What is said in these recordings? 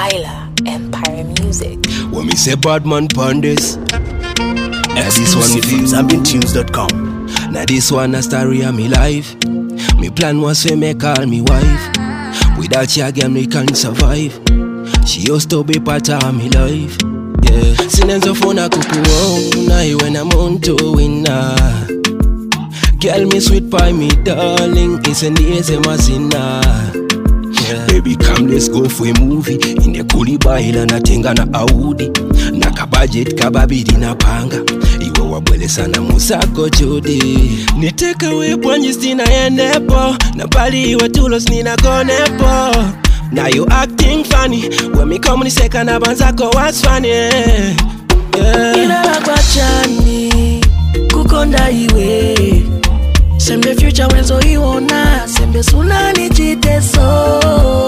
Tyler, Empire Music. When me say bad man pon this, this one from ZambianTunes.com. Now this one a story of me life. Me plan was to make all me wife. Without you again me can't survive. She used to be part of me life. Yeah, sinenzo phone kuku na when I'm on to win. Girl me sweet pie me darling, it's an easy masina. Yeah. Baby come let's go for a movie. In the kuli baila na tenga na Audi. Na kabudget kababidi na panga. Iwe wabwele sana musako jodi. Ni take away pwanji stina yenepo. Na bali iwe tulos nina konepo. Now you acting funny. When me come ni seka na banzako what's funny. Yeah. Inala kwa chani kukonda iwe. Sembe future wenzo iwona. Sembe sunani chiteso.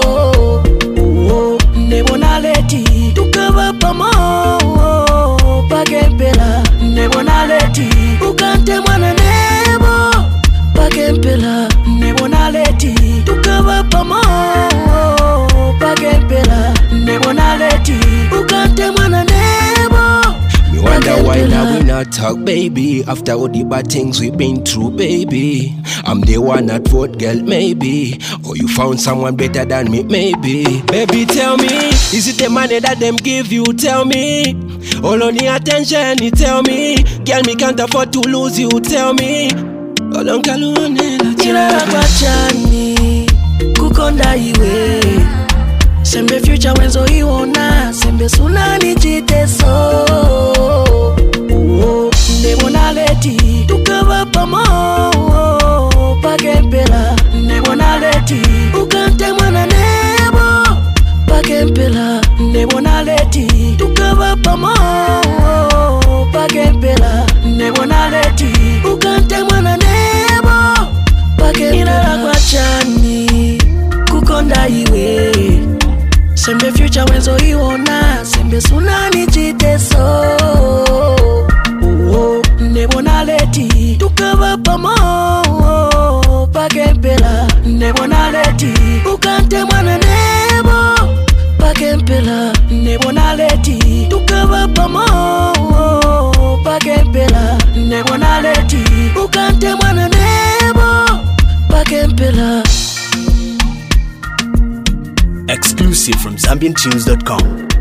Nebona leti tukava pamo pakempela. Nebona leti ukante mwana nebo pakempela. Nebona leti tukava pamo pakempela. Nebona leti ukante mwana nebo. Me wonder why now we not talk, baby. After all the bad things we've been through, baby. I'm the one at vote, girl, maybe. Or you found someone better than me, maybe. Baby, tell me, is it the money that them give you? Tell me. All on the attention, you tell me. Girl, me can't afford to lose you, tell me. All on kalune la Inala kwa chani kukonda iwe. Sembe future wenzo iwona. Sembe sunani chiteso. Nebona leti tukava pamo pakempela. Nebona leti ukante mwana nebo pakempela. Nebona leti tukava pamo pakempela. Nebona leti ukante mwana nebo pakempela. Inala kwa chani kukonda iwe. Sembe future wenzo iwona. Sembe sunani chiteso. Nebona leti tukava pamo pakempela. Nebona leti ukante mwana nebo pakempela. Nebona leti tukava pamo pakempela. Nebona leti ukante mwana nebo pakempela. Exclusive from ZambianTunes.com.